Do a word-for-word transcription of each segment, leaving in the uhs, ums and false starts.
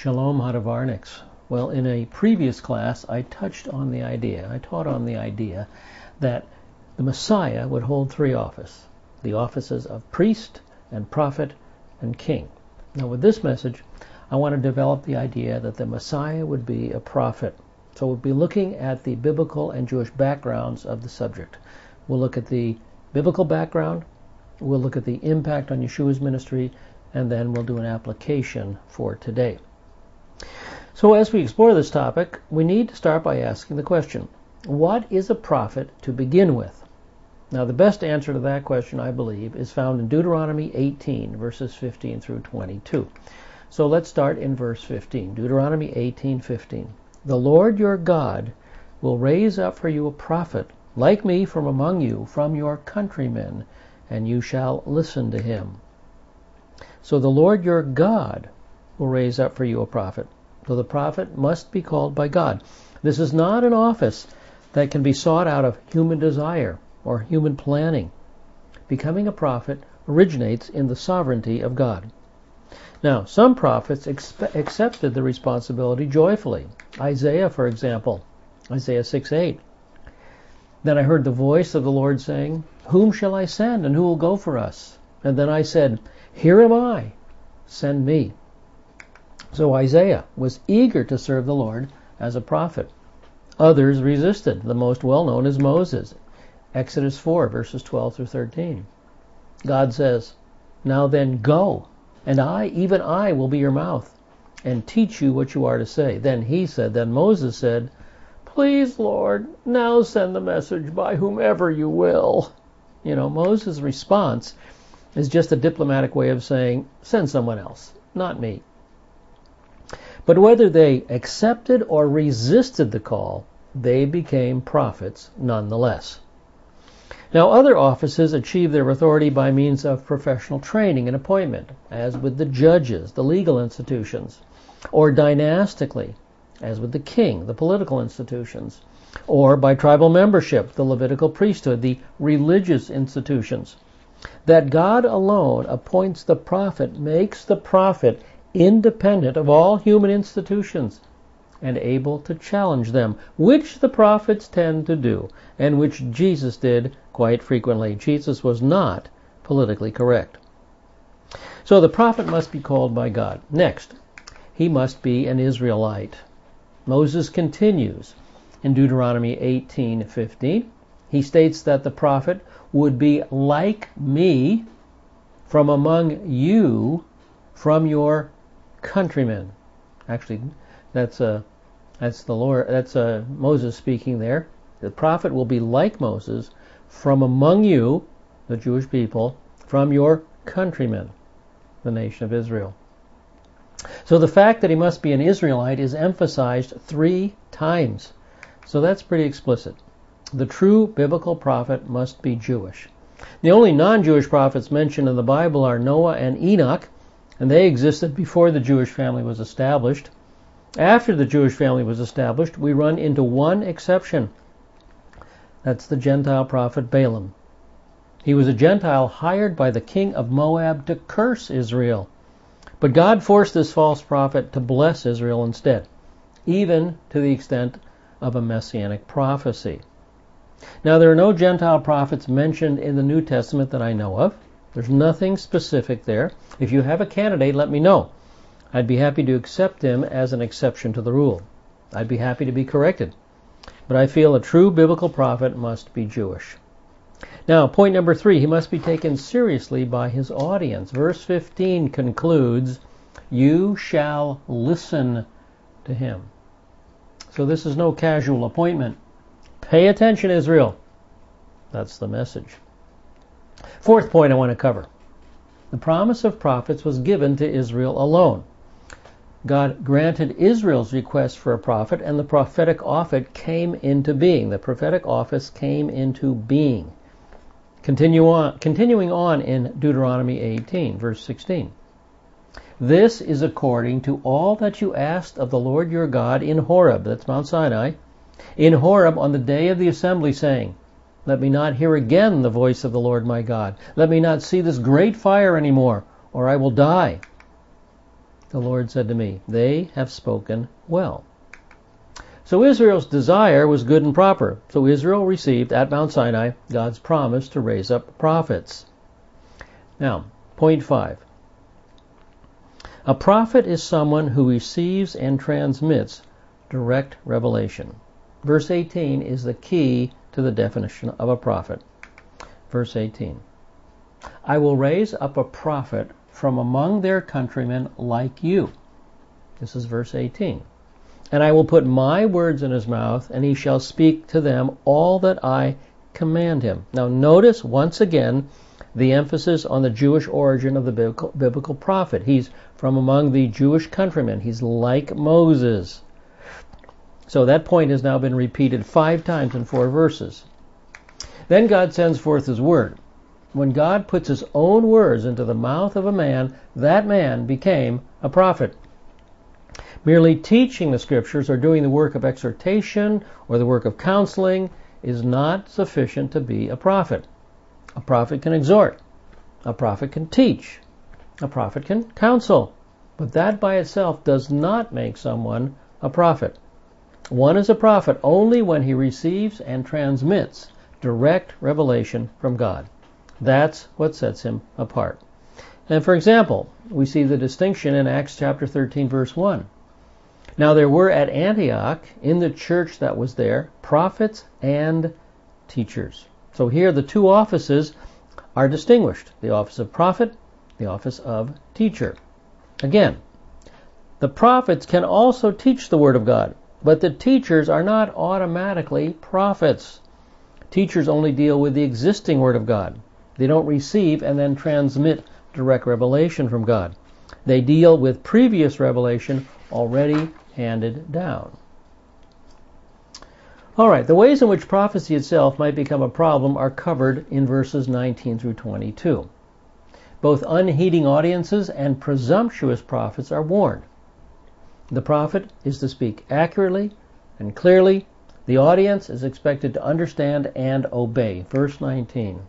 Shalom Hadavarniks. Well, in a previous class, I touched on the idea, I taught on the idea that the Messiah would hold three offices, the offices of priest and prophet and king. Now, with this message, I want to develop the idea that the Messiah would be a prophet. So we'll be looking at the biblical and Jewish backgrounds of the subject. We'll look at the biblical background, we'll look at the impact on Yeshua's ministry, and then we'll do an application for today. So as we explore this topic, we need to start by asking the question, what is a prophet to begin with? Now, the best answer to that question, I believe, is found in Deuteronomy eighteen, verses fifteen through twenty-two. So let's start in verse fifteen. Deuteronomy eighteen fifteen. The Lord your God will raise up for you a prophet like me from among you, from your countrymen, and you shall listen to him. So the Lord your God will raise up for you a prophet. So the prophet must be called by God. This is not an office that can be sought out of human desire or human planning. Becoming a prophet originates in the sovereignty of God. Now, some prophets expe- accepted the responsibility joyfully. Isaiah, for example, Isaiah six eight. Then I heard the voice of the Lord saying, whom shall I send, and who will go for us? And then I said, here am I, send me. So Isaiah was eager to serve the Lord as a prophet. Others resisted. The most well-known is Moses. Exodus four, verses twelve through thirteen. God says, now then go, and I, even I, will be your mouth, and teach you what you are to say. Then he said, then Moses said, please, Lord, now send the message by whomever you will. You know, Moses' response is just a diplomatic way of saying, send someone else, not me. But whether they accepted or resisted the call, they became prophets nonetheless. Now, other offices achieve their authority by means of professional training and appointment, as with the judges, the legal institutions, or dynastically, as with the king, the political institutions, or by tribal membership, the Levitical priesthood, the religious institutions. That God alone appoints the prophet makes the prophet independent of all human institutions and able to challenge them, which the prophets tend to do, and which Jesus did quite frequently. Jesus was not politically correct. So the prophet must be called by God. Next, he must be an Israelite. Moses continues in Deuteronomy eighteen fifteen. He states that the prophet would be like me from among you, from your countrymen. Actually, that's a that's the Lord. That's a Moses speaking there. The prophet will be like Moses from among you, the Jewish people, from your countrymen, the nation of Israel. So the fact that he must be an Israelite is emphasized three times. So that's pretty explicit. The true biblical prophet must be Jewish. The only non-Jewish prophets mentioned in the Bible are Noah and Enoch, and they existed before the Jewish family was established. After the Jewish family was established, we run into one exception. That's the Gentile prophet Balaam. He was a Gentile hired by the king of Moab to curse Israel. But God forced this false prophet to bless Israel instead, even to the extent of a messianic prophecy. Now, there are no Gentile prophets mentioned in the New Testament that I know of. There's nothing specific there. If you have a candidate, let me know. I'd be happy to accept him as an exception to the rule. I'd be happy to be corrected. But I feel a true biblical prophet must be Jewish. Now, point number three, he must be taken seriously by his audience. Verse fifteen concludes, you shall listen to him. So this is no casual appointment. Pay attention, Israel. That's the message. Fourth point I want to cover. The promise of prophets was given to Israel alone. God granted Israel's request for a prophet, and the prophetic office came into being. The prophetic office came into being. Continue on, continuing on in Deuteronomy eighteen, verse sixteen. This is according to all that you asked of the Lord your God in Horeb, that's Mount Sinai, in Horeb on the day of the assembly, saying, let me not hear again the voice of the Lord my God. Let me not see this great fire anymore, or I will die. The Lord said to me, they have spoken well. So Israel's desire was good and proper. So Israel received at Mount Sinai God's promise to raise up prophets. Now, point five. A prophet is someone who receives and transmits direct revelation. Verse eighteen is the key to the definition of a prophet. Verse eighteen. I will raise up a prophet from among their countrymen like you. This is verse eighteen. And I will put my words in his mouth, and he shall speak to them all that I command him. Now notice once again the emphasis on the Jewish origin of the biblical, biblical prophet. He's from among the Jewish countrymen. He's like Moses. So that point has now been repeated five times in four verses. Then God sends forth his word. When God puts his own words into the mouth of a man, that man became a prophet. Merely teaching the scriptures or doing the work of exhortation or the work of counseling is not sufficient to be a prophet. A prophet can exhort. A prophet can teach. A prophet can counsel. But that by itself does not make someone a prophet. One is a prophet only when he receives and transmits direct revelation from God. That's what sets him apart. And for example, we see the distinction in Acts chapter thirteen, verse one. Now there were at Antioch, in the church that was there, prophets and teachers. So here the two offices are distinguished. The office of prophet, the office of teacher. Again, the prophets can also teach the Word of God, but the teachers are not automatically prophets. Teachers only deal with the existing Word of God. They don't receive and then transmit direct revelation from God. They deal with previous revelation already handed down. All right, the ways in which prophecy itself might become a problem are covered in verses nineteen through twenty-two. Both unheeding audiences and presumptuous prophets are warned. The prophet is to speak accurately and clearly. The audience is expected to understand and obey. Verse nineteen.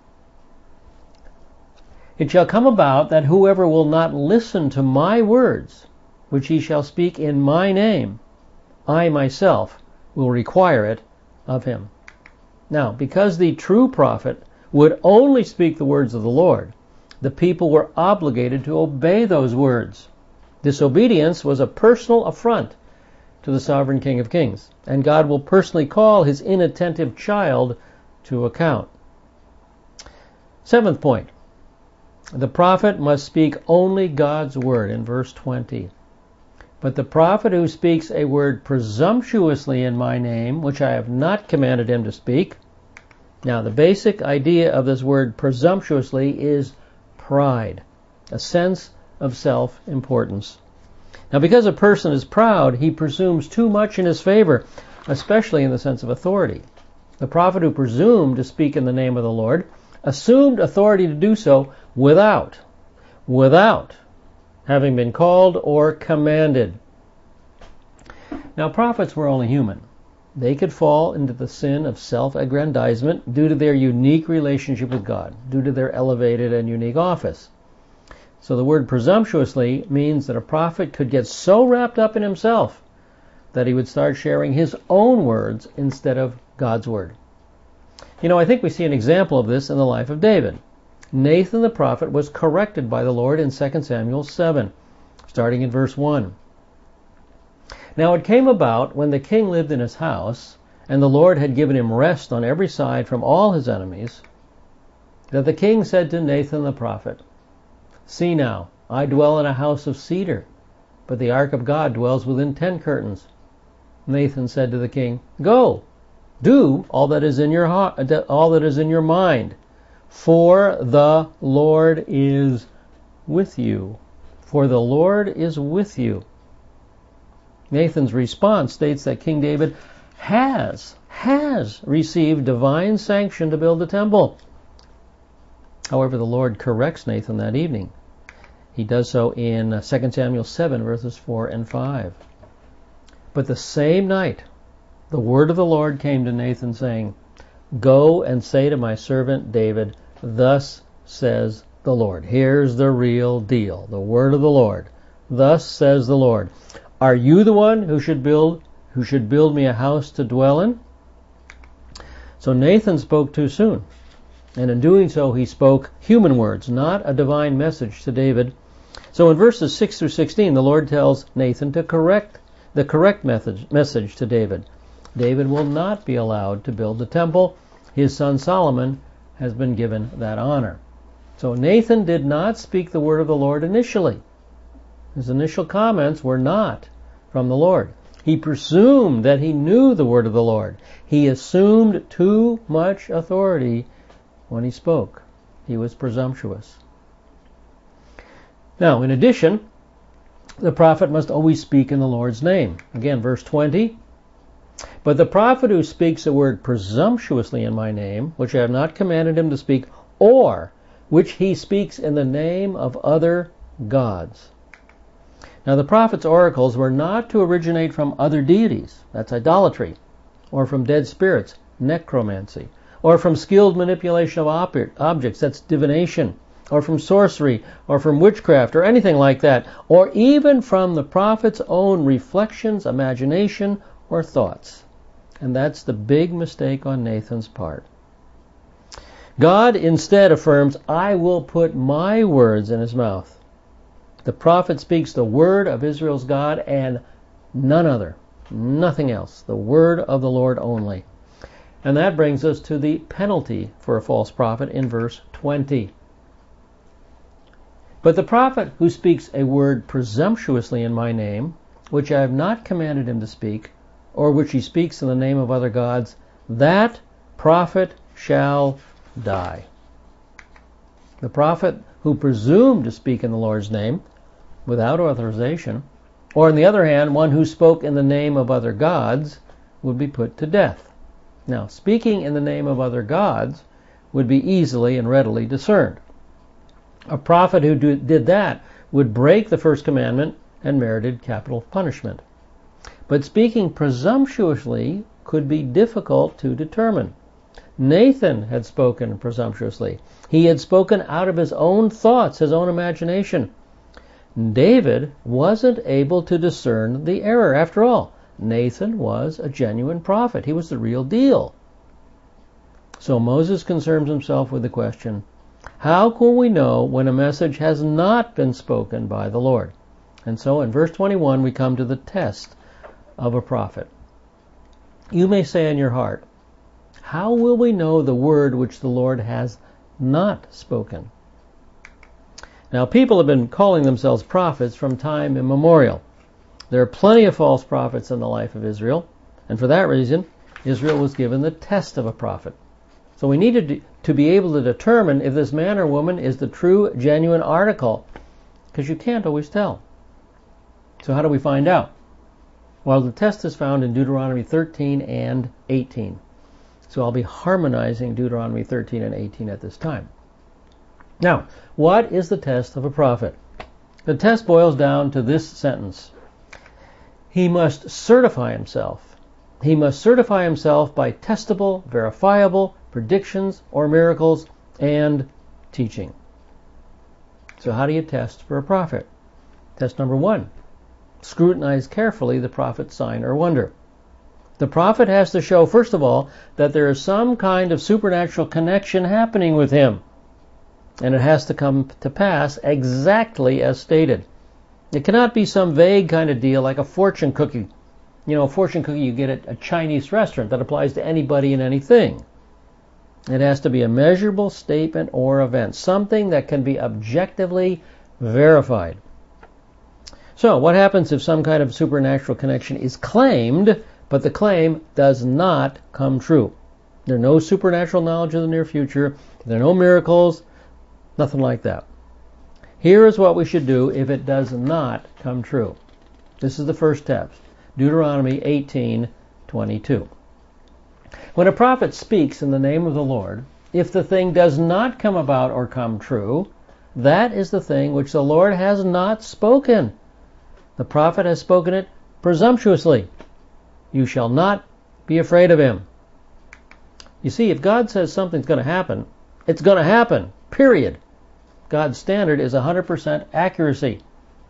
It shall come about that whoever will not listen to my words, which he shall speak in my name, I myself will require it of him. Now, because the true prophet would only speak the words of the Lord, the people were obligated to obey those words. Disobedience was a personal affront to the sovereign King of Kings, and God will personally call his inattentive child to account. Seventh point. The prophet must speak only God's word in verse twenty. But the prophet who speaks a word presumptuously in my name, which I have not commanded him to speak. Now, the basic idea of this word presumptuously is pride, a sense of self-importance. Now, because a person is proud, he presumes too much in his favor, especially in the sense of authority. The prophet who presumed to speak in the name of the Lord assumed authority to do so without, without having been called or commanded. Now, prophets were only human. They could fall into the sin of self-aggrandizement due to their unique relationship with God, due to their elevated and unique office. So the word presumptuously means that a prophet could get so wrapped up in himself that he would start sharing his own words instead of God's word. You know, I think we see an example of this in the life of David. Nathan the prophet was corrected by the Lord in Second Samuel seven, starting in verse one. Now it came about when the king lived in his house, and the Lord had given him rest on every side from all his enemies, that the king said to Nathan the prophet, See now, I dwell in a house of cedar, but the ark of God dwells within ten curtains. Nathan said to the king, Go, do all that is in your heart, all that is in your mind, for the Lord is with you. For the Lord is with you. Nathan's response states that King David has, has received divine sanction to build the temple. However, the Lord corrects Nathan that evening. He does so in Second Samuel seven, verses four and five. But the same night, the word of the Lord came to Nathan, saying, Go and say to my servant David, Thus says the Lord. Here's the real deal, the word of the Lord. thus says the Lord. Are you the one who should build who should build me a house to dwell in? So Nathan spoke too soon. And in doing so, he spoke human words, not a divine message to David. So in verses six through sixteen, the Lord tells Nathan to correct the correct message, message to David. David will not be allowed to build the temple. His son Solomon has been given that honor. So Nathan did not speak the word of the Lord initially. His initial comments were not from the Lord. He presumed that he knew the word of the Lord. He assumed too much authority when he spoke. He was presumptuous. Now, in addition, the prophet must always speak in the Lord's name. Again, verse twenty. But the prophet who speaks a word presumptuously in my name, which I have not commanded him to speak, or which he speaks in the name of other gods. Now, the prophet's oracles were not to originate from other deities, that's idolatry, or from dead spirits, necromancy, or from skilled manipulation of ob- objects, that's divination, or from sorcery, or from witchcraft, or anything like that, or even from the prophet's own reflections, imagination, or thoughts. And that's the big mistake on Nathan's part. God instead affirms, I will put my words in his mouth. The prophet speaks the word of Israel's God and none other, nothing else, the word of the Lord only. And that brings us to the penalty for a false prophet in verse twenty. But the prophet who speaks a word presumptuously in my name, which I have not commanded him to speak, or which he speaks in the name of other gods, that prophet shall die. The prophet who presumed to speak in the Lord's name without authorization, or on the other hand, one who spoke in the name of other gods, would be put to death. Now, speaking in the name of other gods would be easily and readily discerned. A prophet who do, did that would break the first commandment and merited capital punishment. But speaking presumptuously could be difficult to determine. Nathan had spoken presumptuously. He had spoken out of his own thoughts, his own imagination. David wasn't able to discern the error. After all, Nathan was a genuine prophet. He was the real deal. So Moses concerns himself with the question, how can we know when a message has not been spoken by the Lord? And so in verse twenty-one we come to the test of a prophet. You may say in your heart, how will we know the word which the Lord has not spoken? Now, people have been calling themselves prophets from time immemorial. There are plenty of false prophets in the life of Israel, and for that reason, Israel was given the test of a prophet. So we needed to be able to determine if this man or woman is the true, genuine article, because you can't always tell. So how do we find out? Well, the test is found in Deuteronomy thirteen and eighteen. So I'll be harmonizing Deuteronomy thirteen and eighteen at this time. Now, what is the test of a prophet? The test boils down to this sentence. He must certify himself. He must certify himself by testable, verifiable predictions or miracles and teaching. So how do you test for a prophet? Test number one. Scrutinize carefully the prophet's sign or wonder. The prophet has to show, first of all, that there is some kind of supernatural connection happening with him. And it has to come to pass exactly as stated. It cannot be some vague kind of deal like a fortune cookie. You know, a fortune cookie you get at a Chinese restaurant that applies to anybody and anything. It has to be a measurable statement or event, something that can be objectively verified. So, what happens if some kind of supernatural connection is claimed, but the claim does not come true? There are no supernatural knowledge of the near future. There are no miracles. Nothing like that. Here is what we should do if it does not come true. This is the first test. Deuteronomy eighteen twenty-two. When a prophet speaks in the name of the Lord, if the thing does not come about or come true, that is the thing which the Lord has not spoken. The prophet has spoken it presumptuously. You shall not be afraid of him. You see, if God says something's going to happen, it's going to happen, period. God's standard is one hundred percent accuracy.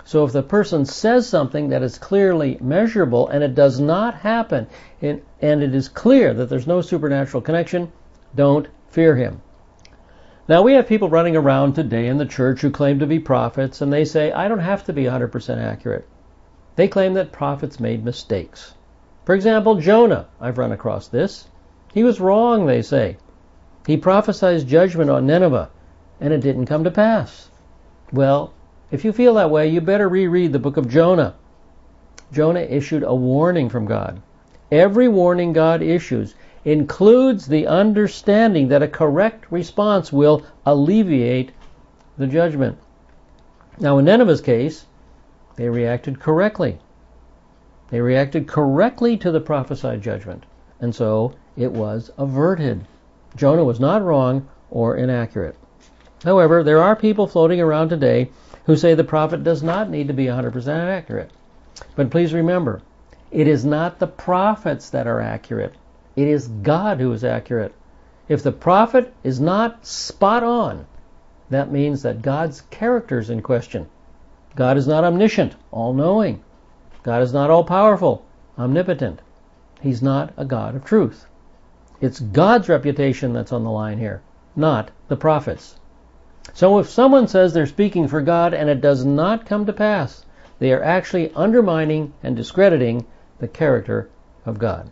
So if the person says something that is clearly measurable and it does not happen, and, and it is clear that there's no supernatural connection, don't fear him. Now we have people running around today in the church who claim to be prophets, and they say, I don't have to be one hundred percent accurate. They claim that prophets made mistakes. For example, Jonah, I've run across this. He was wrong, they say. He prophesied judgment on Nineveh, and it didn't come to pass. Well, if you feel that way, you better reread the book of Jonah. Jonah issued a warning from God. Every warning God issues includes the understanding that a correct response will alleviate the judgment. Now in Nineveh's case, they reacted correctly. They reacted correctly to the prophesied judgment, and so it was averted. Jonah was not wrong or inaccurate. However, there are people floating around today who say the prophet does not need to be one hundred percent accurate. But please remember, it is not the prophets that are accurate. It is God who is accurate. If the prophet is not spot on, that means that God's character is in question. God is not omniscient, all-knowing. God is not all-powerful, omnipotent. He's not a God of truth. It's God's reputation that's on the line here, not the prophet's. So if someone says they're speaking for God and it does not come to pass, they are actually undermining and discrediting the character of God.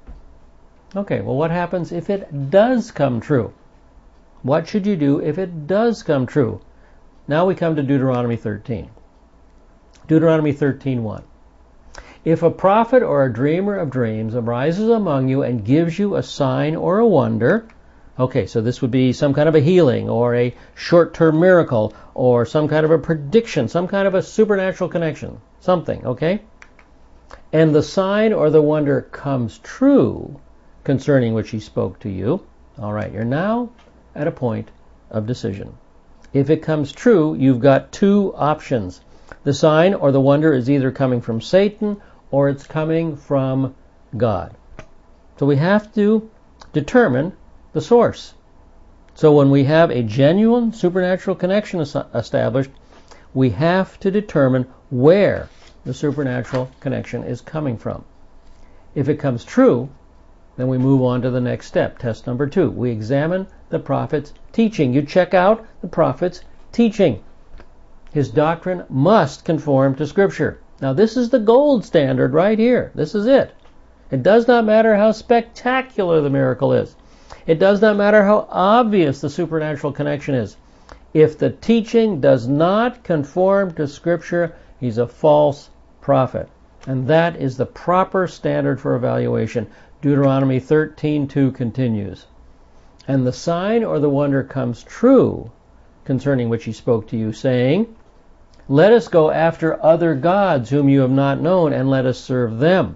Okay, well, what happens if it does come true? What should you do if it does come true? Now we come to Deuteronomy thirteen. Deuteronomy thirteen one. If a prophet or a dreamer of dreams arises among you and gives you a sign or a wonder, okay, so this would be some kind of a healing or a short-term miracle or some kind of a prediction, some kind of a supernatural connection, something, okay? And the sign or the wonder comes true concerning which he spoke to you, all right, you're now at a point of decision. If it comes true, you've got two options. The sign or the wonder is either coming from Satan or it's coming from God. So we have to determine the source. So when we have a genuine supernatural connection established, we have to determine where the supernatural connection is coming from. If it comes true, then we move on to the next step, test number two. We examine the prophet's teaching. You check out the prophet's teaching. His doctrine must conform to Scripture. Now this is the gold standard right here. This is it. It does not matter how spectacular the miracle is. It does not matter how obvious the supernatural connection is. If the teaching does not conform to Scripture, he's a false prophet. And that is the proper standard for evaluation. Deuteronomy thirteen two continues. And the sign or the wonder comes true concerning which he spoke to you, saying, let us go after other gods whom you have not known, and let us serve them.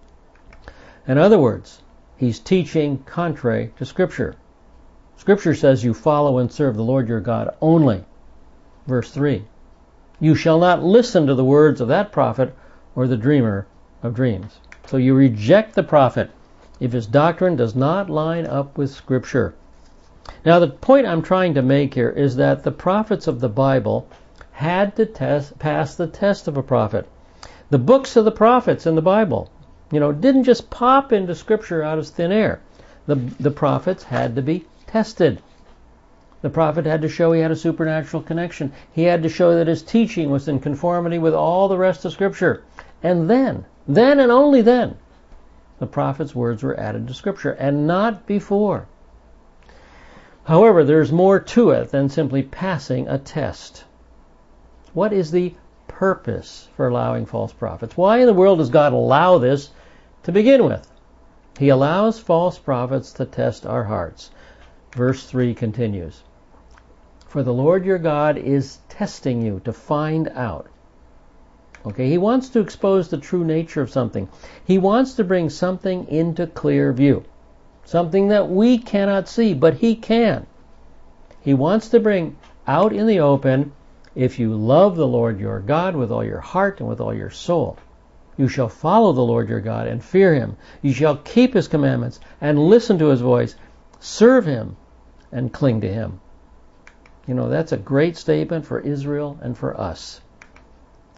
In other words, he's teaching contrary to Scripture. Scripture says you follow and serve the Lord your God only. Verse three. You shall not listen to the words of that prophet or the dreamer of dreams. So you reject the prophet if his doctrine does not line up with Scripture. Now the point I'm trying to make here is that the prophets of the Bible had to test, pass the test of a prophet. The books of the prophets in the Bible, you know, didn't just pop into Scripture out of thin air. The, the prophets had to be tested. The prophet had to show he had a supernatural connection. He had to show that his teaching was in conformity with all the rest of Scripture. And then, then and only then, the prophet's words were added to Scripture, and not before. However, there's more to it than simply passing a test. What is the purpose for allowing false prophets? Why in the world does God allow this to begin with? He allows false prophets to test our hearts. Verse three continues. For the Lord your God is testing you to find out. Okay, he wants to expose the true nature of something. He wants to bring something into clear view. Something that we cannot see, but he can. He wants to bring out in the open, if you love the Lord your God with all your heart and with all your soul, you shall follow the Lord your God and fear him. You shall keep his commandments and listen to his voice, serve him and cling to him. You know, that's a great statement for Israel and for us.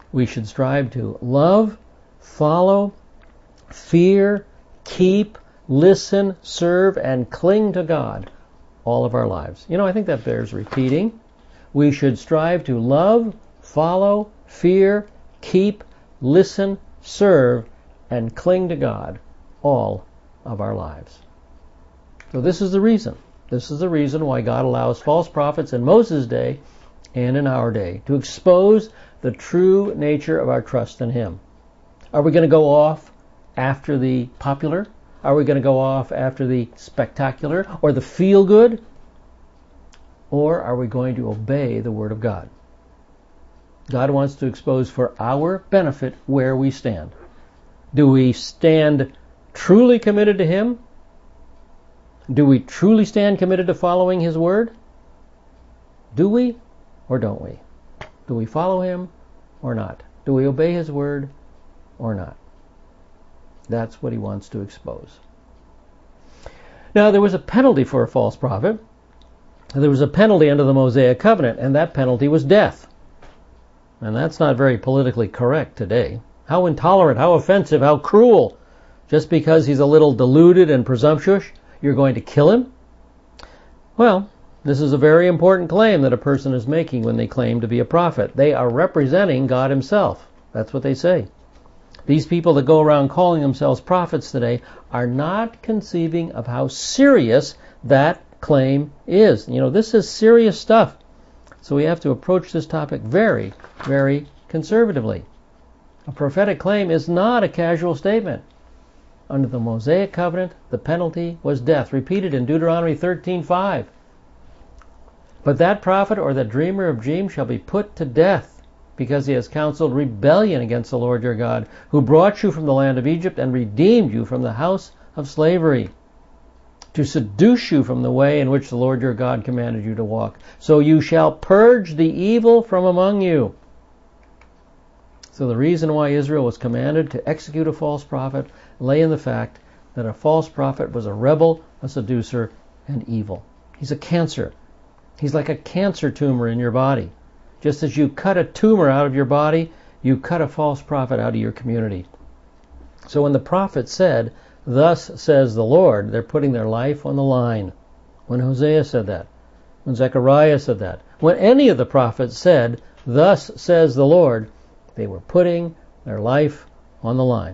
We should strive to love, follow, fear, keep, listen, serve, and cling to God all of our lives. You know, I think that bears repeating. We should strive to love, follow, fear, keep, listen, serve, and cling to God all of our lives. So this is the reason. This is the reason why God allows false prophets in Moses' day and in our day to expose the true nature of our trust in Him. Are we going to go off after the popular? Are we going to go off after the spectacular or the feel-good? Or are we going to obey the Word of God? God wants to expose for our benefit where we stand. Do we stand truly committed to Him? Do we truly stand committed to following His Word? Do we or don't we? Do we follow Him or not? Do we obey His Word or not? That's what He wants to expose. Now, there was a penalty for a false prophet. There was a penalty under the Mosaic covenant, and that penalty was death. And that's not very politically correct today. How intolerant, how offensive, how cruel. Just because he's a little deluded and presumptuous, you're going to kill him? Well, this is a very important claim that a person is making when they claim to be a prophet. They are representing God Himself. That's what they say. These people that go around calling themselves prophets today are not conceiving of how serious that claim is. You know, this is serious stuff. So we have to approach this topic very, very conservatively. A prophetic claim is not a casual statement. Under the Mosaic covenant, the penalty was death, repeated in Deuteronomy thirteen five. But that prophet or that dreamer of dreams shall be put to death, because he has counseled rebellion against the Lord your God, who brought you from the land of Egypt and redeemed you from the house of slavery, to seduce you from the way in which the Lord your God commanded you to walk. So you shall purge the evil from among you. So the reason why Israel was commanded to execute a false prophet lay in the fact that a false prophet was a rebel, a seducer, and evil. He's a cancer. He's like a cancer tumor in your body. Just as you cut a tumor out of your body, you cut a false prophet out of your community. So when the prophet said, "Thus says the Lord," they're putting their life on the line. When Hosea said that, when Zechariah said that, when any of the prophets said, "Thus says the Lord," they were putting their life on the line.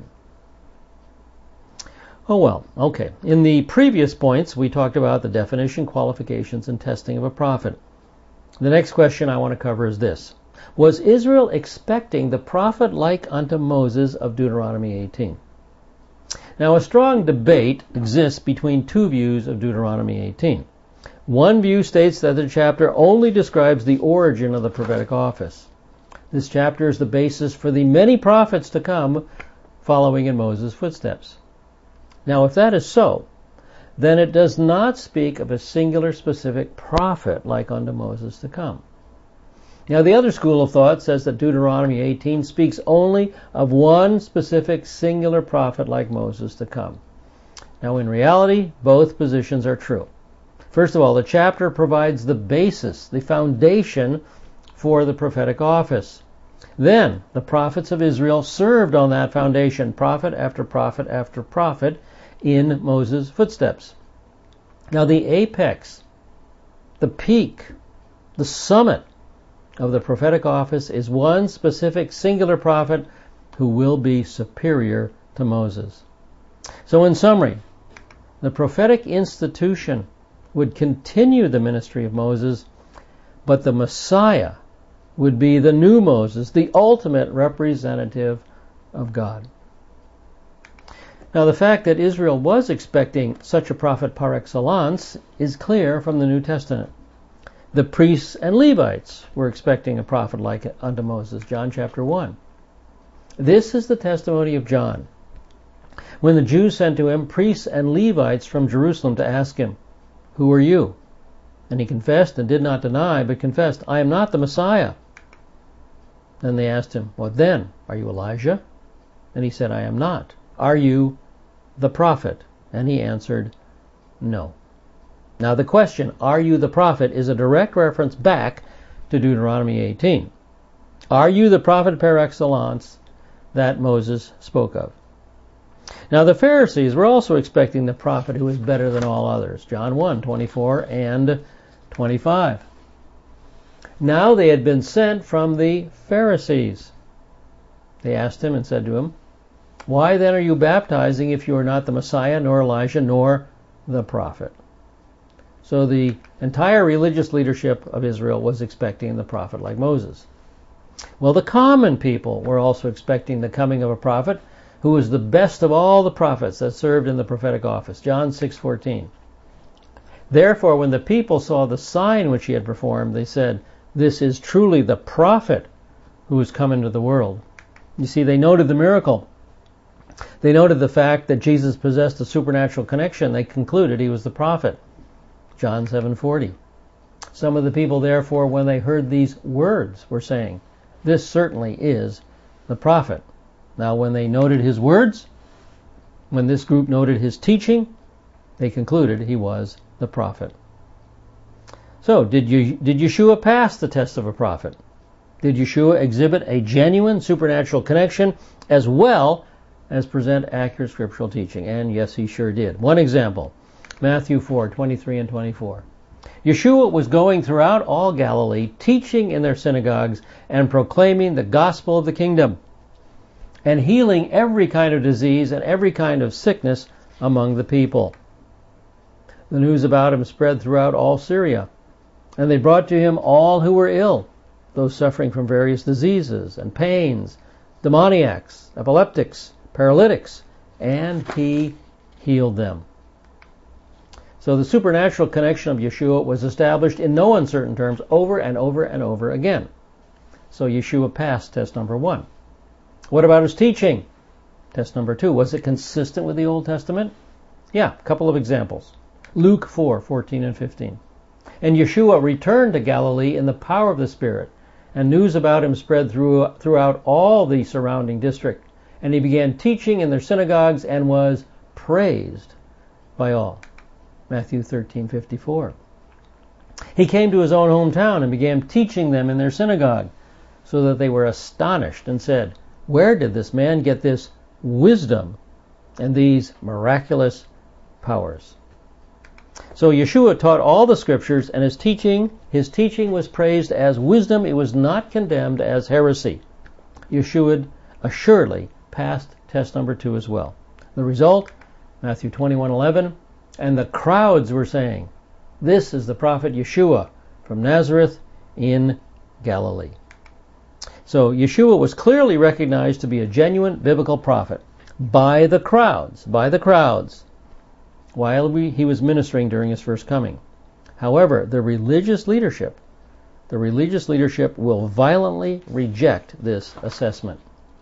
Oh well, okay. In the previous points, we talked about the definition, qualifications, and testing of a prophet. The next question I want to cover is this. Was Israel expecting the prophet like unto Moses of Deuteronomy eighteen? Now, a strong debate exists between two views of Deuteronomy eighteen. One view states that the chapter only describes the origin of the prophetic office. This chapter is the basis for the many prophets to come following in Moses' footsteps. Now, if that is so, then it does not speak of a singular specific prophet like unto Moses to come. Now, the other school of thought says that Deuteronomy eighteen speaks only of one specific singular prophet like Moses to come. Now, in reality, both positions are true. First of all, the chapter provides the basis, the foundation for the prophetic office. Then, the prophets of Israel served on that foundation, prophet after prophet after prophet, in Moses' footsteps. Now, the apex, the peak, the summit of the prophetic office is one specific singular prophet who will be superior to Moses. So in summary, the prophetic institution would continue the ministry of Moses, but the Messiah would be the new Moses, the ultimate representative of God. Now, the fact that Israel was expecting such a prophet par excellence is clear from the New Testament. The priests and Levites were expecting a prophet like unto Moses, John chapter one. This is the testimony of John. When the Jews sent to him priests and Levites from Jerusalem to ask him, "Who are you?" And he confessed and did not deny, but confessed, "I am not the Messiah." Then they asked him, "What then? Are you Elijah?" And he said, "I am not." "Are you the prophet?" And he answered, "No." Now the question, "Are you the prophet?" is a direct reference back to Deuteronomy eighteen. Are you the prophet par excellence that Moses spoke of? Now the Pharisees were also expecting the prophet who was better than all others. John one, twenty-four and twenty-five. Now they had been sent from the Pharisees. They asked him and said to him, "Why then are you baptizing if you are not the Messiah, nor Elijah, nor the prophet?" So the entire religious leadership of Israel was expecting the prophet like Moses. Well, the common people were also expecting the coming of a prophet who was the best of all the prophets that served in the prophetic office. John six fourteen. Therefore, when the people saw the sign which he had performed, they said, "This is truly the prophet who has come into the world." You see, they noted the miracle. They noted the fact that Jesus possessed a supernatural connection. They concluded he was the prophet. John seven forty. Some of the people, therefore, when they heard these words, were saying, "This certainly is the prophet." Now, when they noted his words, when this group noted his teaching, they concluded he was the prophet. So, did you, did Yeshua pass the test of a prophet? Did Yeshua exhibit a genuine supernatural connection as well as present accurate scriptural teaching? And yes, he sure did. One example, Matthew four, twenty-three and twenty-four. Yeshua was going throughout all Galilee, teaching in their synagogues and proclaiming the gospel of the kingdom, and healing every kind of disease and every kind of sickness among the people. The news about him spread throughout all Syria, and they brought to him all who were ill, those suffering from various diseases and pains, demoniacs, epileptics, paralytics, and he healed them. So the supernatural connection of Yeshua was established in no uncertain terms over and over and over again. So Yeshua passed test number one. What about his teaching? Test number two. Was it consistent with the Old Testament? Yeah, a couple of examples. Luke four, fourteen and fifteen. And Yeshua returned to Galilee in the power of the Spirit, and news about him spread through, throughout all the surrounding district. And he began teaching in their synagogues and was praised by all. Matthew thirteen, fifty-four. He came to his own hometown and began teaching them in their synagogue, so that they were astonished and said, "Where did this man get this wisdom and these miraculous powers?" So Yeshua taught all the scriptures, and his teaching, his teaching was praised as wisdom. It was not condemned as heresy. Yeshua assuredly passed test number two as well. The result, Matthew twenty-one, eleven, and the crowds were saying, "This is the prophet Yeshua from Nazareth in Galilee." So Yeshua was clearly recognized to be a genuine biblical prophet by the crowds, by the crowds, while we, he was ministering during his first coming. However, the religious leadership, the religious leadership will violently reject this assessment.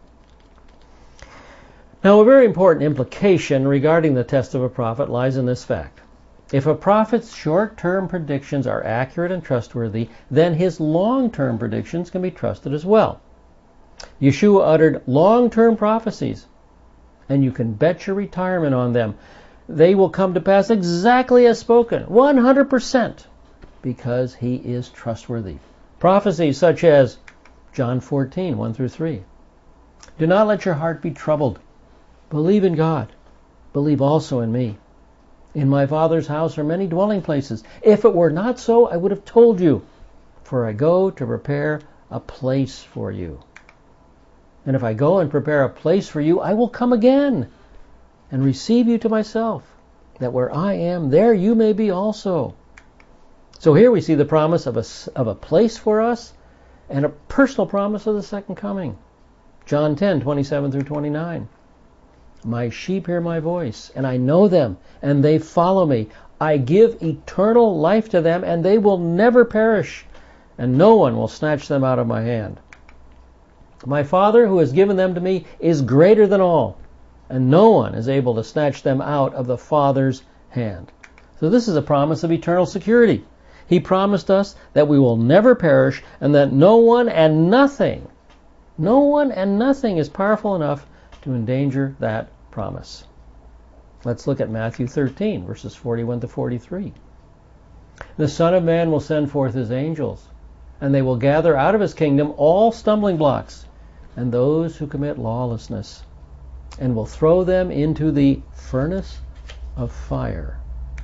Now, a very important implication regarding the test of a prophet lies in this fact. If a prophet's short-term predictions are accurate and trustworthy, then his long-term predictions can be trusted as well. Yeshua uttered long-term prophecies, and you can bet your retirement on them. They will come to pass exactly as spoken, one hundred percent, because he is trustworthy. Prophecies such as John fourteen, one through three. Do not let your heart be troubled. Believe in God. Believe also in me. In my Father's house are many dwelling places. If it were not so, I would have told you, for I go to prepare a place for you. And if I go and prepare a place for you, I will come again and receive you to myself, that where I am, there you may be also. So here we see the promise of a, of a place for us and a personal promise of the second coming. John ten, twenty-seven through twenty-nine. My sheep hear my voice, and I know them, and they follow me. I give eternal life to them, and they will never perish, and no one will snatch them out of my hand. My Father, who has given them to me, is greater than all, and no one is able to snatch them out of the Father's hand. So this is a promise of eternal security. He promised us that we will never perish, and that no one and nothing, no one and nothing is powerful enough to endanger that promise. Let's look at Matthew thirteen, verses forty-one to forty-three. The Son of Man will send forth his angels, and they will gather out of his kingdom all stumbling blocks and those who commit lawlessness, and will throw them into the furnace of fire.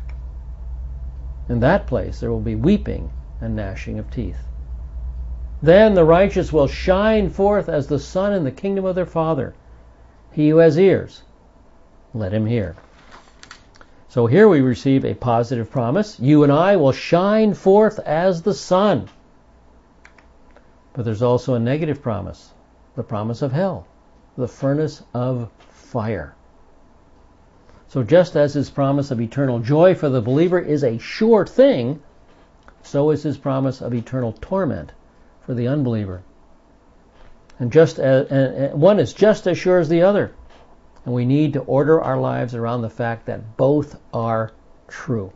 In that place there will be weeping and gnashing of teeth. Then the righteous will shine forth as the sun in the kingdom of their Father. He who has ears, let him hear. So here we receive a positive promise. You and I will shine forth as the sun. But there's also a negative promise, the promise of hell, the furnace of fire. So just as his promise of eternal joy for the believer is a sure thing, so is his promise of eternal torment for the unbeliever. And just as, and one is just as sure as the other. And we need to order our lives around the fact that both are true.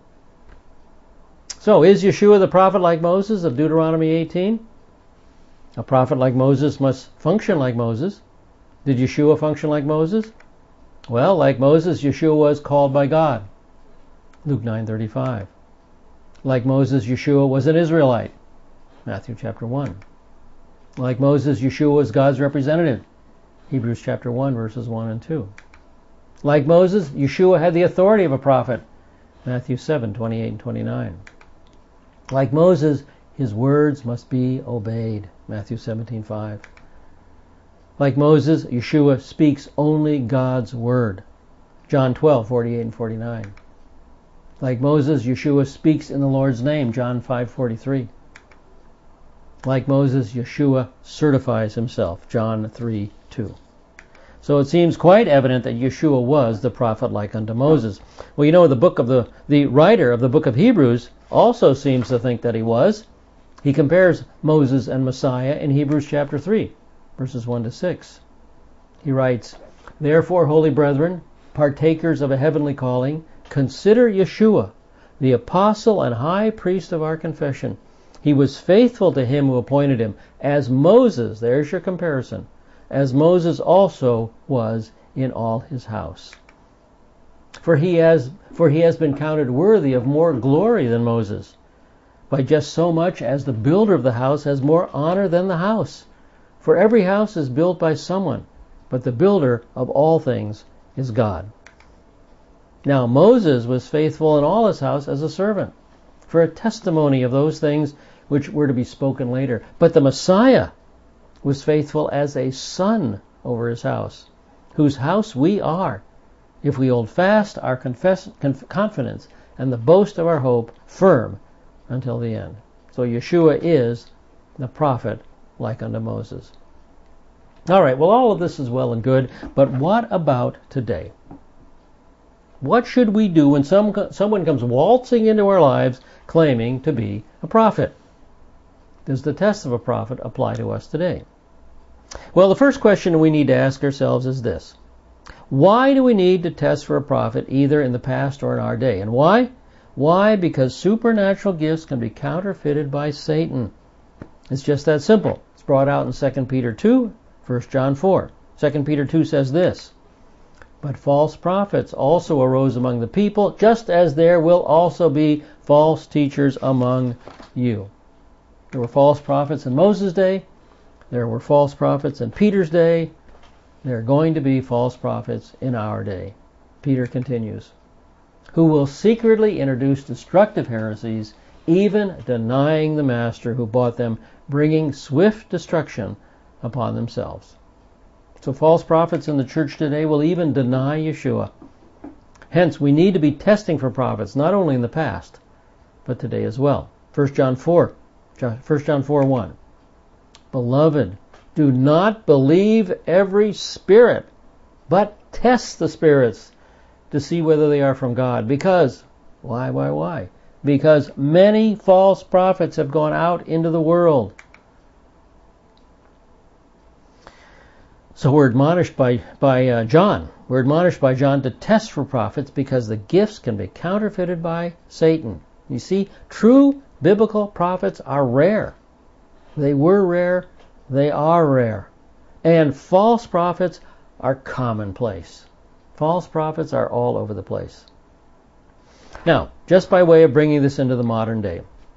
So, is Yeshua the prophet like Moses of Deuteronomy eighteen? A prophet like Moses must function like Moses. Did Yeshua function like Moses? Well, like Moses, Yeshua was called by God. Luke nine thirty-five. Like Moses, Yeshua was an Israelite. Matthew chapter one. Like Moses, Yeshua was God's representative. Hebrews chapter one, verses one and two. Like Moses, Yeshua had the authority of a prophet. Matthew seven twenty-eight and twenty-nine. Like Moses, his words must be obeyed. Matthew seventeen five. Like Moses, Yeshua speaks only God's word. John twelve forty-eight and forty-nine. Like Moses, Yeshua speaks in the Lord's name. John five forty-three. Like Moses, Yeshua certifies himself. John three two. So it seems quite evident that Yeshua was the prophet like unto Moses. Well, you know, the book of the the writer of the book of Hebrews also seems to think that he was. He compares Moses and Messiah in Hebrews chapter three, verses one to six. He writes, Therefore, holy brethren, partakers of a heavenly calling, consider Yeshua, the apostle and high priest of our confession. He was faithful to him who appointed him, as Moses, there's your comparison, as Moses also was in all his house. For he has, for he has been counted worthy of more glory than Moses, by just so much as the builder of the house has more honor than the house. For every house is built by someone, but the builder of all things is God. Now Moses was faithful in all his house as a servant, for a testimony of those things which were to be spoken later. But the Messiah was faithful as a son over his house, whose house we are, if we hold fast our confess, conf, confidence and the boast of our hope firm until the end. So Yeshua is the prophet like unto Moses. All right, well, all of this is well and good, but what about today? What should we do when some someone comes waltzing into our lives claiming to be a prophet? Does the test of a prophet apply to us today? Well, the first question we need to ask ourselves is this. Why do we need to test for a prophet either in the past or in our day? And why? Why? Because supernatural gifts can be counterfeited by Satan. It's just that simple. It's brought out in Second Peter two, First John four. Second Peter two says this, But false prophets also arose among the people, just as there will also be false teachers among you. There were false prophets in Moses' day. There were false prophets in Peter's day. There are going to be false prophets in our day. Peter continues, who will secretly introduce destructive heresies, even denying the master who bought them, bringing swift destruction upon themselves. So false prophets in the church today will even deny Yeshua. Hence, we need to be testing for prophets, not only in the past, but today as well. First John four, First John four one. Beloved, do not believe every spirit, but test the spirits to see whether they are from God. Because, why, why, why? Because many false prophets have gone out into the world. So we're admonished by, by uh, John. We're admonished by John to test for prophets because the gifts can be counterfeited by Satan. You see, true biblical prophets are rare. They were rare. They are rare. And false prophets are commonplace. False prophets are all over the place. Now, just by way of bringing this into the modern day,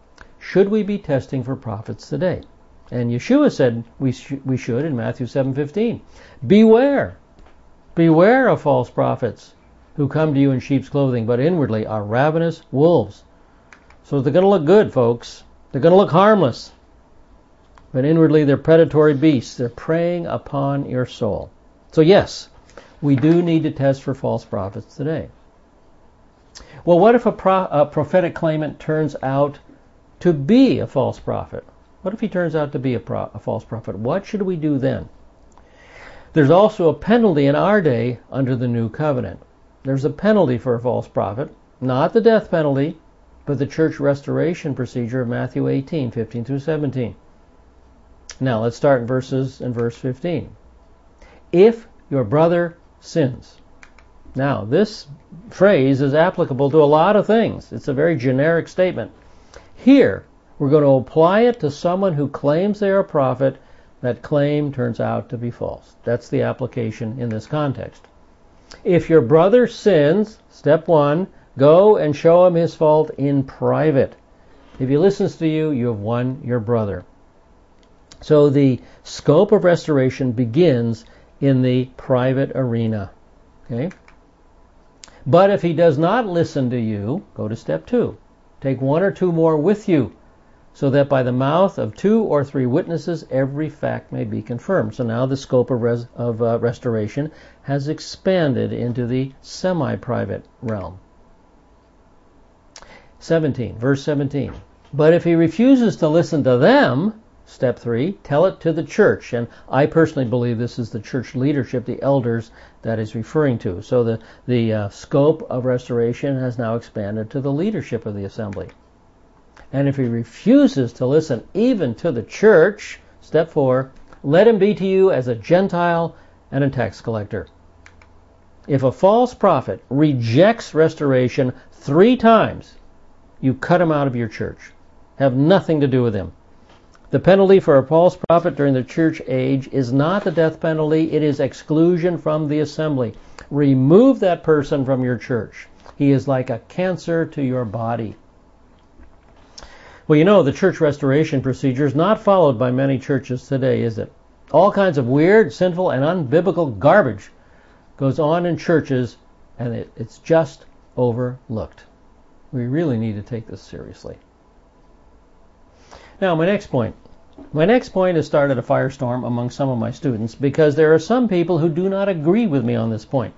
should we be testing for prophets today? And Yeshua said we, sh- we should in Matthew seven fifteen. Beware, beware of false prophets who come to you in sheep's clothing, but inwardly are ravenous wolves. So they're going to look good, folks. They're going to look harmless. But inwardly they're predatory beasts. They're preying upon your soul. So yes, we do need to test for false prophets today. Well, what if a, pro- a prophetic claimant turns out to be a false prophet? What if he turns out to be a, pro- a false prophet? What should we do then? There's also a penalty in our day under the new covenant. There's a penalty for a false prophet, not the death penalty, but the church restoration procedure of Matthew eighteen, fifteen through seventeen. Now let's start in verses in verse fifteen. If your brother sins. Now this phrase is applicable to a lot of things. It's a very generic statement. Here we're going to apply it to someone who claims they are a prophet. That claim turns out to be false. That's the application in this context. If your brother sins, step one, go and show him his fault in private. If he listens to you, you have won your brother. So the scope of restoration begins in the private arena. Okay? But if he does not listen to you, go to step two. Take one or two more with you, so that by the mouth of two or three witnesses every fact may be confirmed. So now the scope of, res- of uh, restoration has expanded into the semi-private realm. seventeen, verse seventeen. But if he refuses to listen to them, step three, tell it to the church. And I personally believe this is the church leadership, the elders, that is referring to. So the, the uh, scope of restoration has now expanded to the leadership of the assembly. And if he refuses to listen even to the church, step four, let him be to you as a Gentile and a tax collector. If a false prophet rejects restoration three times, you cut him out of your church. Have nothing to do with him. The penalty for a false prophet during the church age is not the death penalty, it is exclusion from the assembly. Remove that person from your church. He is like a cancer to your body. Well, you know, the church restoration procedure is not followed by many churches today, is it? All kinds of weird, sinful, and unbiblical garbage goes on in churches, and it, it's just overlooked. We really need to take this seriously. Now, my next point. My next point has started a firestorm among some of my students because there are some people who do not agree with me on this point.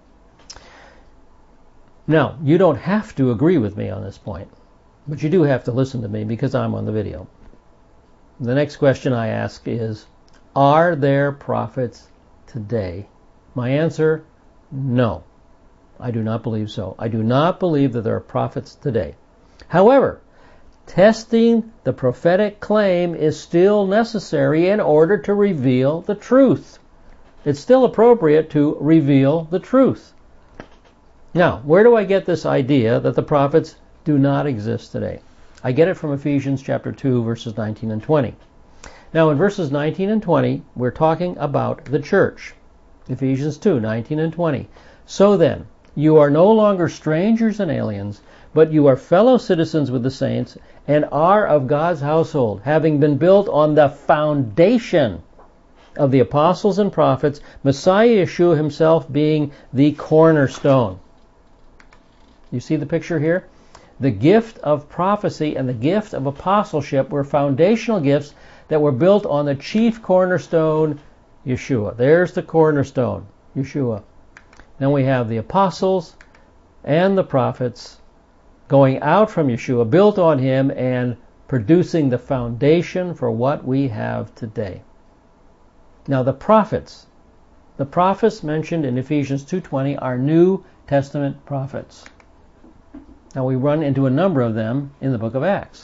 Now, you don't have to agree with me on this point, but you do have to listen to me because I'm on the video. The next question I ask is, are there prophets today? My answer, no. I do not believe so. I do not believe that there are prophets today. However, testing the prophetic claim is still necessary in order to reveal the truth. It's still appropriate to reveal the truth. Now, where do I get this idea that the prophets do not exist today? I get it from Ephesians chapter two, verses nineteen and twenty. Now, in verses nineteen and twenty, we're talking about the church. Ephesians two, nineteen and twenty. So then, you are no longer strangers and aliens, but you are fellow citizens with the saints and are of God's household, having been built on the foundation of the apostles and prophets, Messiah Yeshua himself being the cornerstone. You see the picture here? The gift of prophecy and the gift of apostleship were foundational gifts that were built on the chief cornerstone, Yeshua. There's the cornerstone, Yeshua. Then we have the apostles and the prophets going out from Yeshua, built on him and producing the foundation for what we have today. Now the prophets, the prophets mentioned in Ephesians two twenty are New Testament prophets. Now we run into a number of them in the book of Acts.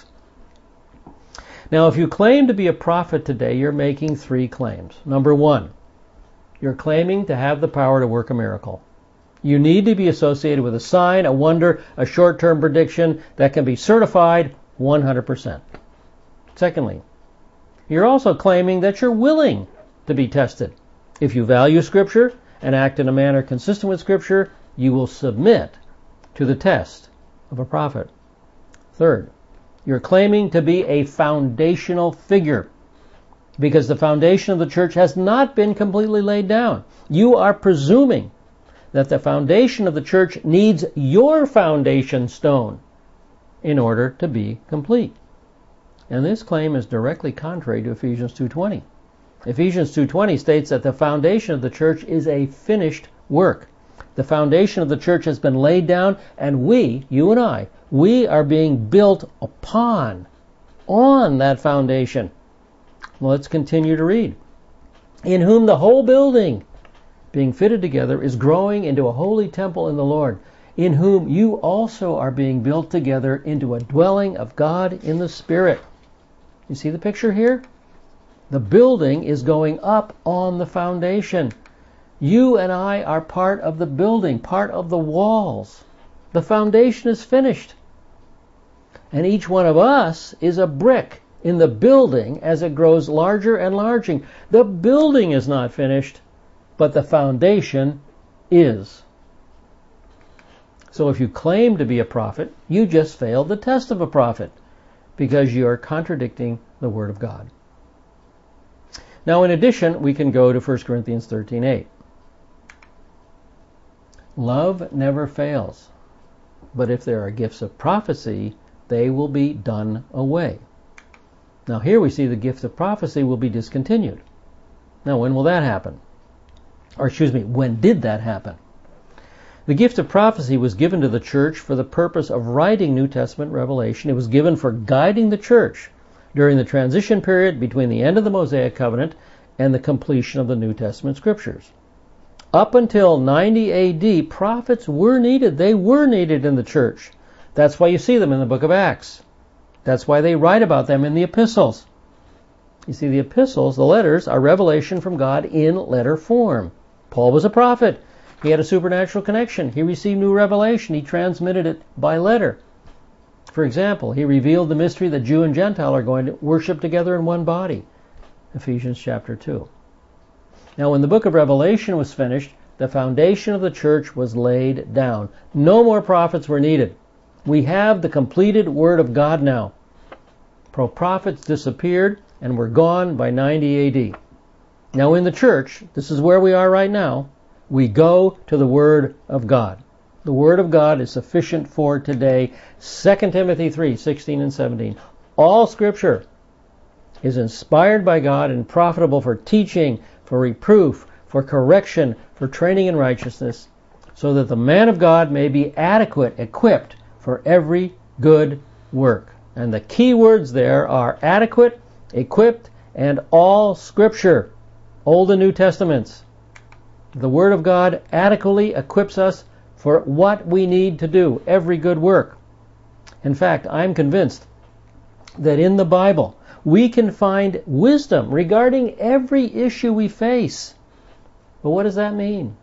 Now if you claim to be a prophet today, you're making three claims. Number one, you're claiming to have the power to work a miracle. You need to be associated with a sign, a wonder, a short-term prediction that can be certified one hundred percent. Secondly, you're also claiming that you're willing to be tested. If you value Scripture and act in a manner consistent with Scripture, you will submit to the test of a prophet. Third, You're claiming to be a foundational figure because the foundation of the church has not been completely laid down. You are presuming that the foundation of the church needs your foundation stone in order to be complete. And this claim is directly contrary to Ephesians two twenty. Ephesians two twenty states that the foundation of the church is a finished work. The foundation of the church has been laid down, and we, you and I, we are being built upon, on that foundation. Well, let's continue to read. In whom the whole building, being fitted together, is growing into a holy temple in the Lord, in whom you also are being built together into a dwelling of God in the Spirit. You see the picture here? The building is going up on the foundation. You and I are part of the building, part of the walls. The foundation is finished. And each one of us is a brick in the building as it grows larger and larger. The building is not finished, but the foundation is. So if you claim to be a prophet, you just failed the test of a prophet because you are contradicting the Word of God. Now, in addition, we can go to First Corinthians thirteen eight. Love never fails, but if there are gifts of prophecy, they will be done away. Now here we see the gift of prophecy will be discontinued. Now when will that happen? Or excuse me, when did that happen? The gift of prophecy was given to the church for the purpose of writing New Testament revelation. It was given for guiding the church during the transition period between the end of the Mosaic covenant and the completion of the New Testament scriptures. Up until ninety A D, prophets were needed. They were needed in the church. That's why you see them in the book of Acts. That's why they write about them in the epistles. You see, the epistles, the letters, are revelation from God in letter form. Paul was a prophet. He had a supernatural connection. He received new revelation. He transmitted it by letter. For example, he revealed the mystery that Jew and Gentile are going to worship together in one body. Ephesians chapter two. Now, when the book of Revelation was finished, the foundation of the church was laid down. No more prophets were needed. We have the completed Word of God now. Pro prophets disappeared and were gone by ninety A D. Now in the church, this is where we are right now, we go to the Word of God. The Word of God is sufficient for today. Second Timothy three sixteen and seventeen. All Scripture is inspired by God and profitable for teaching, for reproof, for correction, for training in righteousness, so that the man of God may be adequate, equipped for every good work. And the key words there are adequate, equipped, and all Scripture, Old and New Testaments. The Word of God adequately equips us for what we need to do, every good work. In fact, I'm convinced that in the Bible we can find wisdom regarding every issue we face. But what does that mean?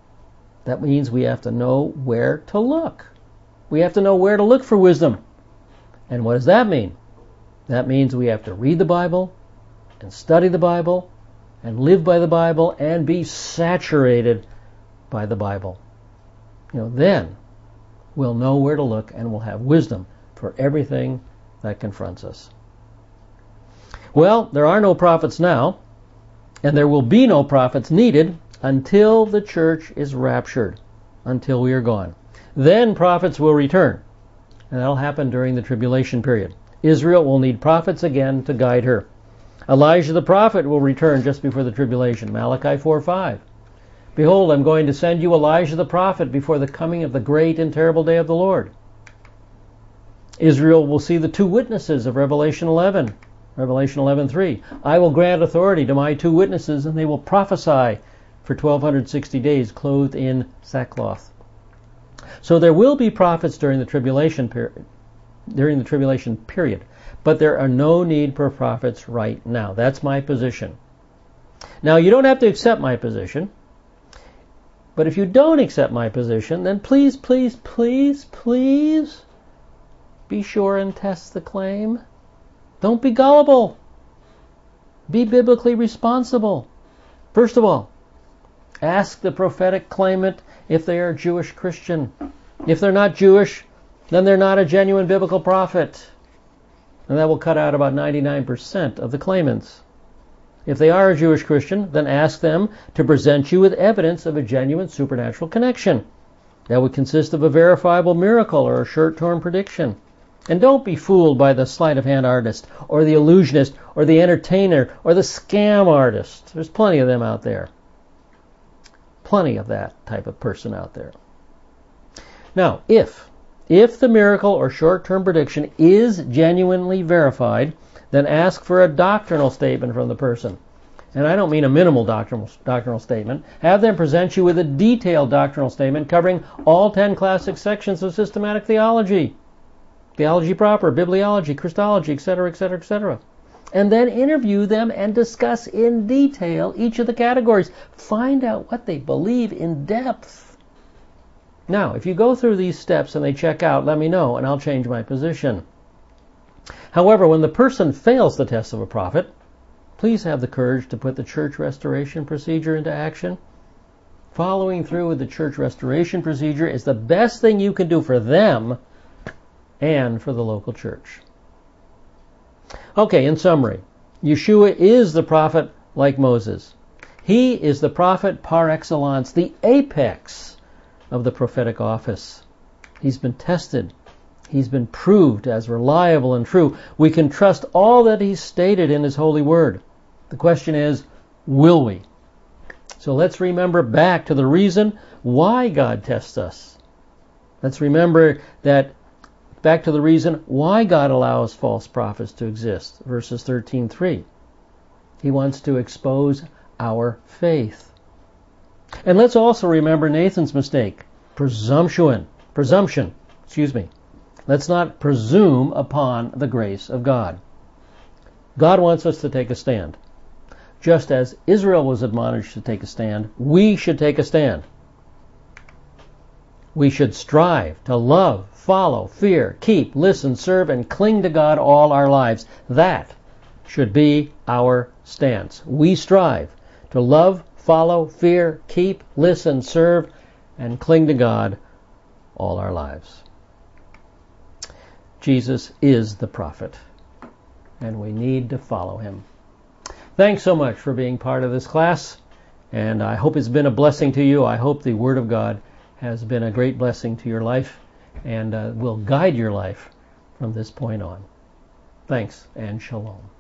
That means we have to know where to look. We have to know where to look for wisdom. And what does that mean? That means we have to read the Bible and study the Bible and live by the Bible and be saturated by the Bible. You know, then we'll know where to look and we'll have wisdom for everything that confronts us. Well, there are no prophets now, and there will be no prophets needed until the church is raptured, until we are gone. Then prophets will return, and that'll happen during the tribulation period. Israel will need prophets again to guide her. Elijah the prophet will return just before the tribulation. Malachi four five. Behold, I'm going to send you Elijah the prophet before the coming of the great and terrible day of the Lord. Israel will see the two witnesses of Revelation eleven. Revelation eleven three. I will grant authority to my two witnesses, and they will prophesy for twelve sixty days, clothed in sackcloth. So there will be prophets during the tribulation period, during the tribulation period, but there are no need for prophets right now. That's my position. Now, you don't have to accept my position, but if you don't accept my position, then please, please, please, please be sure and test the claim. Don't be gullible. Be biblically responsible. First of all, ask the prophetic claimant if they are a Jewish Christian. If they're not Jewish, then they're not a genuine biblical prophet. And that will cut out about ninety-nine percent of the claimants. If they are a Jewish Christian, then ask them to present you with evidence of a genuine supernatural connection. That would consist of a verifiable miracle or a short-term prediction. And don't be fooled by the sleight-of-hand artist or the illusionist or the entertainer or the scam artist. There's plenty of them out there. Plenty of that type of person out there. Now, if, if the miracle or short-term prediction is genuinely verified, then ask for a doctrinal statement from the person. And I don't mean a minimal doctrinal, doctrinal statement. Have them present you with a detailed doctrinal statement covering all ten classic sections of systematic theology. Theology proper, bibliology, Christology, et cetera, et cetera, et cetera. And then interview them and discuss in detail each of the categories. Find out what they believe in depth. Now, if you go through these steps and they check out, let me know and I'll change my position. However, when the person fails the test of a prophet, please have the courage to put the church restoration procedure into action. Following through with the church restoration procedure is the best thing you can do for them and for the local church. Okay, in summary, Yeshua is the prophet like Moses. He is the prophet par excellence, the apex of the prophetic office. He's been tested. He's been proved as reliable and true. We can trust all that he's stated in his holy word. The question is, will we? So let's remember back to the reason why God tests us. Let's remember that back to the reason why God allows false prophets to exist. Verses thirteen three. He wants to expose our faith. And let's also remember Nathan's mistake. Presumption. Presumption. Excuse me. Let's not presume upon the grace of God. God wants us to take a stand. Just as Israel was admonished to take a stand, we should take a stand. We should strive to love, follow, fear, keep, listen, serve, and cling to God all our lives. That should be our stance. We strive to love, follow, fear, keep, listen, serve, and cling to God all our lives. Jesus is the prophet, and we need to follow him. Thanks so much for being part of this class, and I hope it's been a blessing to you. I hope the Word of God has been a great blessing to your life and uh, will guide your life from this point on. Thanks, and shalom.